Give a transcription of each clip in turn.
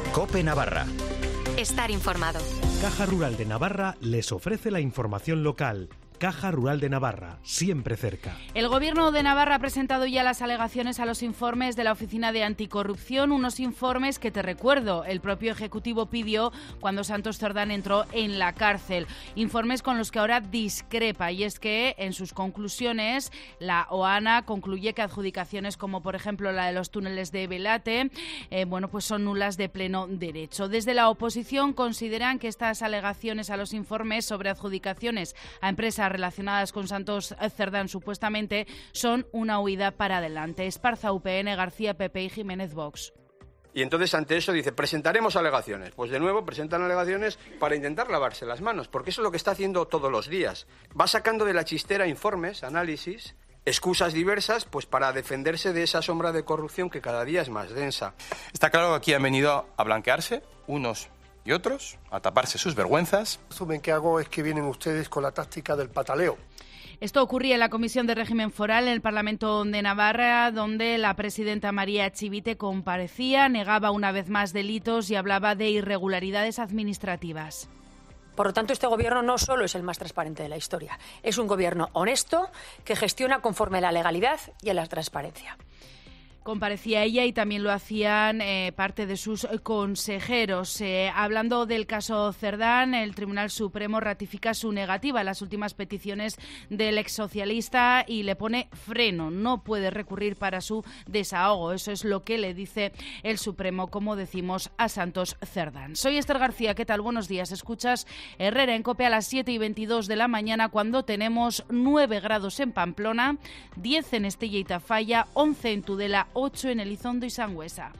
COPE Navarra. Estar informado. Caja Rural de Navarra les ofrece la información local. Caja Rural de Navarra, siempre cerca. El Gobierno de Navarra ha presentado ya las alegaciones a los informes de la Oficina de Anticorrupción, unos informes que, te recuerdo, el propio Ejecutivo pidió cuando Santos Cerdán entró en la cárcel. Informes con los que ahora discrepa, y es que en sus conclusiones la OANA concluye que adjudicaciones como por ejemplo la de los túneles de Belate, pues son nulas de pleno derecho. Desde la oposición consideran que estas alegaciones a los informes sobre adjudicaciones a empresas relacionadas con Santos Cerdán supuestamente son una huida para adelante. Esparza, UPN, García, PP y Jiménez, Vox. Y entonces ante eso dice, presentaremos alegaciones. Pues de nuevo presentan alegaciones para intentar lavarse las manos, porque eso es lo que está haciendo todos los días. Va sacando de la chistera informes, análisis, excusas diversas, pues para defenderse de esa sombra de corrupción que cada día es más densa. Está claro que aquí han venido a blanquearse unos y otros, a taparse sus vergüenzas. El resumen que hago es que vienen ustedes con la táctica del pataleo. Esto ocurría en la Comisión de Régimen Foral en el Parlamento de Navarra, donde la presidenta María Chivite comparecía, negaba una vez más delitos y hablaba de irregularidades administrativas. Por lo tanto, este gobierno no solo es el más transparente de la historia, es un gobierno honesto que gestiona conforme a la legalidad y a la transparencia. Comparecía ella y también lo hacían parte de sus consejeros. Hablando del caso Cerdán, el Tribunal Supremo ratifica su negativa a las últimas peticiones del exsocialista y le pone freno. No puede recurrir para su desahogo. Eso es lo que le dice el Supremo, como decimos, a Santos Cerdán. Soy Esther García. ¿Qué tal? Buenos días. Escuchas Herrera en COPE a las 7:22 de la mañana, cuando tenemos 9 grados en Pamplona, 10 en Estella y Tafalla, 11 en Tudela, 8 en Elizondo y Sangüesa.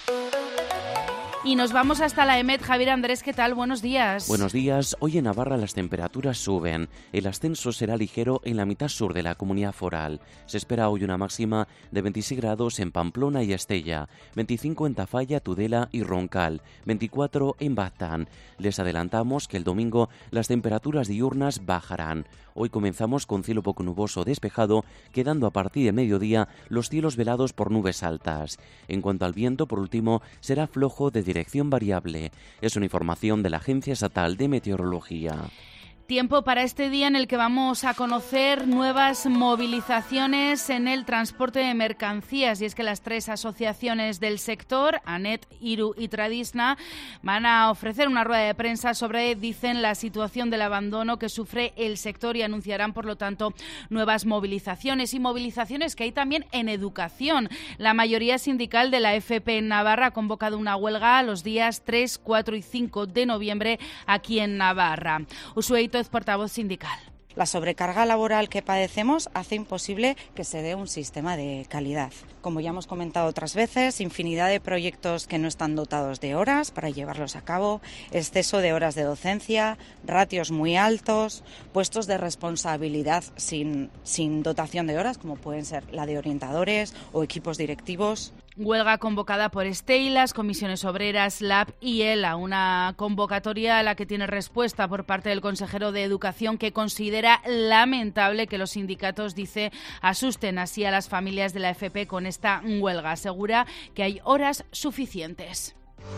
Y nos vamos hasta la EMET. Javier Andrés, ¿qué tal? Buenos días. Buenos días. Hoy en Navarra las temperaturas suben. El ascenso será ligero en la mitad sur de la comunidad foral. Se espera hoy una máxima de 26 grados en Pamplona y Estella, 25 en Tafalla, Tudela y Roncal, 24 en Baztán. Les adelantamos que el domingo las temperaturas diurnas bajarán. Hoy comenzamos con cielo poco nuboso despejado, quedando a partir de mediodía los cielos velados por nubes altas. En cuanto al viento, por último, será flojo de dirección variable. Es una información de la Agencia Estatal de Meteorología. Tiempo para este día en el que vamos a conocer nuevas movilizaciones en el transporte de mercancías, y es que las 3 asociaciones del sector, ANET, IRU y Tradisna, van a ofrecer una rueda de prensa sobre, dicen, la situación del abandono que sufre el sector, y anunciarán, por lo tanto, nuevas movilizaciones, y movilizaciones que hay también en educación. La mayoría sindical de la FP en Navarra ha convocado una huelga los días 3, 4 y 5 de noviembre aquí en Navarra. Usueito es portavoz sindical. La sobrecarga laboral que padecemos hace imposible que se dé un sistema de calidad. Como ya hemos comentado otras veces, infinidad de proyectos que no están dotados de horas para llevarlos a cabo, exceso de horas de docencia, ratios muy altos, puestos de responsabilidad sin dotación de horas, como pueden ser la de orientadores o equipos directivos. Huelga convocada por STEI, las comisiones obreras, LAB y ELA, una convocatoria a la que tiene respuesta por parte del consejero de Educación, que considera lamentable que los sindicatos, dice, asusten así a las familias de la FP con esta huelga. Asegura que hay horas suficientes.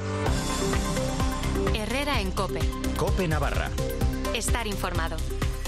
Herrera en COPE. COPE Navarra. Estar informado.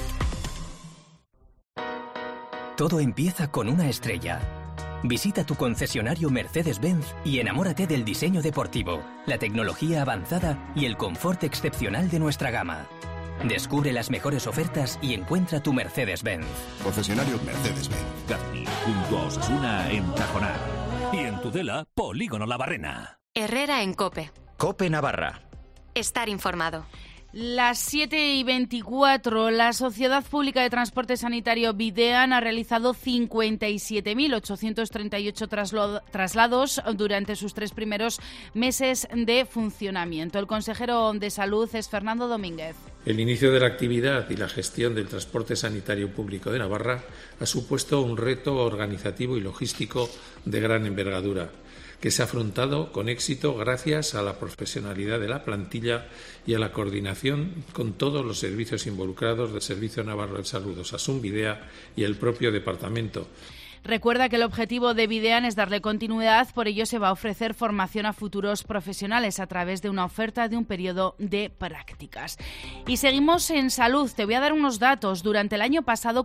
Todo empieza con una estrella. Visita tu concesionario Mercedes-Benz y enamórate del diseño deportivo, la tecnología avanzada y el confort excepcional de nuestra gama. Descubre las mejores ofertas y encuentra tu Mercedes-Benz. Concesionario Mercedes-Benz. Garni, junto a Osasuna en Tajonar. Y en Tudela, Polígono La Barrena. Herrera en COPE. COPE Navarra. Estar informado. Las 7:24, la Sociedad Pública de Transporte Sanitario Videan ha realizado 57.838 traslados durante sus 3 primeros meses de funcionamiento. El consejero de Salud es Fernando Domínguez. El inicio de la actividad y la gestión del transporte sanitario público de Navarra ha supuesto un reto organizativo y logístico de gran envergadura, que se ha afrontado con éxito gracias a la profesionalidad de la plantilla y a la coordinación con todos los servicios involucrados del Servicio Navarro de Salud, Osasun Videa y el propio departamento. Recuerda que el objetivo de Videan es darle continuidad, por ello se va a ofrecer formación a futuros profesionales a través de una oferta de un periodo de prácticas. Y seguimos en salud. Te voy a dar unos datos. Durante el año pasado,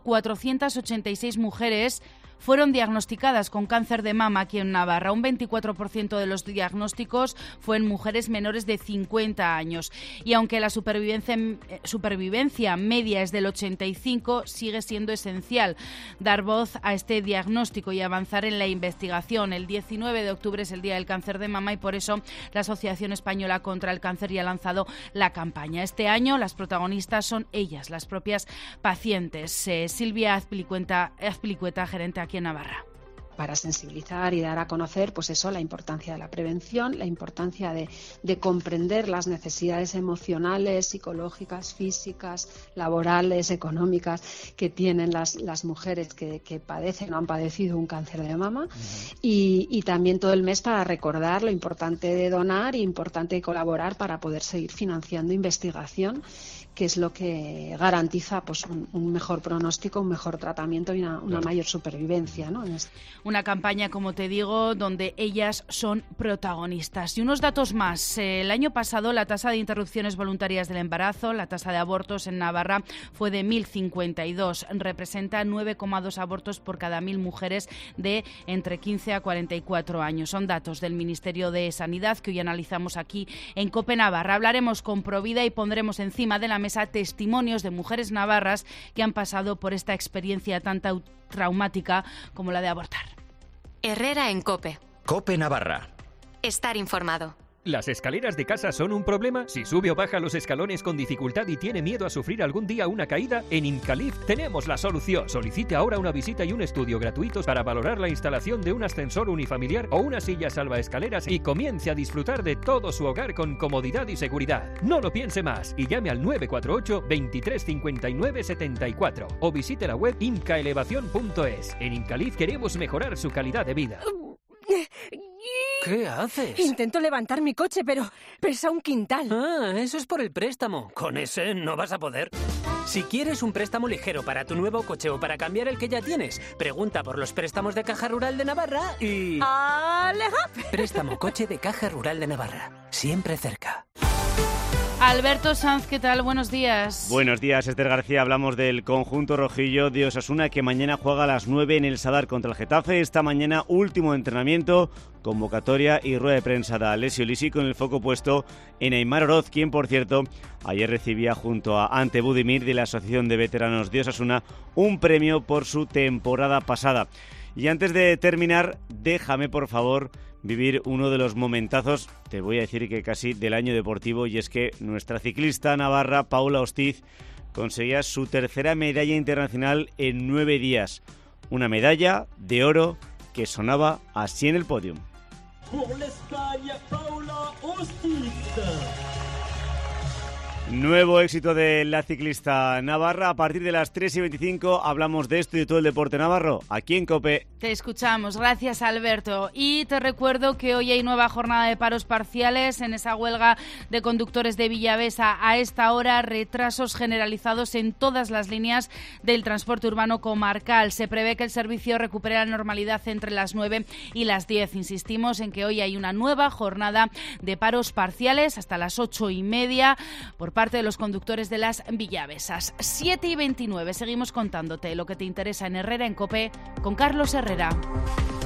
486 mujeres fueron diagnosticadas con cáncer de mama aquí en Navarra. Un 24% de los diagnósticos fue en mujeres menores de 50 años. Y aunque la supervivencia media es del 85, sigue siendo esencial dar voz a este diagnóstico y avanzar en la investigación. El 19 de octubre es el Día del Cáncer de Mama y por eso la Asociación Española contra el Cáncer ya ha lanzado la campaña. Este año las protagonistas son ellas, las propias pacientes. Silvia Azpilicueta, gerente aquí en Navarra. Para sensibilizar y dar a conocer, pues eso, la importancia de la prevención, la importancia de comprender las necesidades emocionales, psicológicas, físicas, laborales, económicas que tienen las mujeres que padecen o han padecido un cáncer de mama. Y también todo el mes para recordar lo importante de donar y importante colaborar para poder seguir financiando investigación, que es lo que garantiza pues un mejor pronóstico, un mejor tratamiento y una mayor supervivencia, ¿no? Una campaña, como te digo, donde ellas son protagonistas. Y unos datos más. El año pasado la tasa de interrupciones voluntarias del embarazo, la tasa de abortos en Navarra fue de 1.052. Representa 9,2 abortos por cada 1.000 mujeres de entre 15 a 44 años. Son datos del Ministerio de Sanidad que hoy analizamos aquí en COPE Navarra. Hablaremos con Provida y pondremos encima de la mesa testimonios de mujeres navarras que han pasado por esta experiencia tan traumática como la de abortar. Herrera en COPE. COPE Navarra. Estar informado. ¿Las escaleras de casa son un problema? Si sube o baja los escalones con dificultad y tiene miedo a sufrir algún día una caída, en Incalif tenemos la solución. Solicite ahora una visita y un estudio gratuitos para valorar la instalación de un ascensor unifamiliar o una silla salvaescaleras y comience a disfrutar de todo su hogar con comodidad y seguridad. No lo piense más y llame al 948 23 59 74 o visite la web incaelevación.es. En Incalif queremos mejorar su calidad de vida. ¿Qué haces? Intento levantar mi coche, pero pesa 1 quintal. Ah, eso es por el préstamo. Con ese no vas a poder. Si quieres un préstamo ligero para tu nuevo coche o para cambiar el que ya tienes, pregunta por los préstamos de Caja Rural de Navarra y... ¡Aleja! Préstamo coche de Caja Rural de Navarra. Siempre cerca. Alberto Sanz, ¿qué tal? Buenos días. Buenos días, Esther García. Hablamos del conjunto rojillo de Osasuna que mañana juega a las 9 en el Sadar contra el Getafe. Esta mañana último entrenamiento, convocatoria y rueda de prensa de Alessio Lisi con el foco puesto en Aimar Oroz, quien por cierto ayer recibía junto a Ante Budimir de la Asociación de Veteranos de Osasuna un premio por su temporada pasada. Y antes de terminar, déjame por favor vivir uno de los momentazos, te voy a decir que casi del año deportivo, y es que nuestra ciclista navarra Paula Ostiz conseguía su tercera medalla internacional en 9 días. Una medalla de oro que sonaba así en el podium. Nuevo éxito de la ciclista navarra. A partir de las 3:25 hablamos de esto y de todo el deporte navarro, aquí en COPE. Te escuchamos, gracias Alberto. Y te recuerdo que hoy hay nueva jornada de paros parciales en esa huelga de conductores de Villavesa. A esta hora, retrasos generalizados en todas las líneas del transporte urbano comarcal. Se prevé que el servicio recupere la normalidad entre las 9 y las 10. Insistimos en que hoy hay una nueva jornada de paros parciales hasta las 8:30 por parte de los conductores de las Villavesas. 7:29. Seguimos contándote lo que te interesa en Herrera en COPE con Carlos Herrera.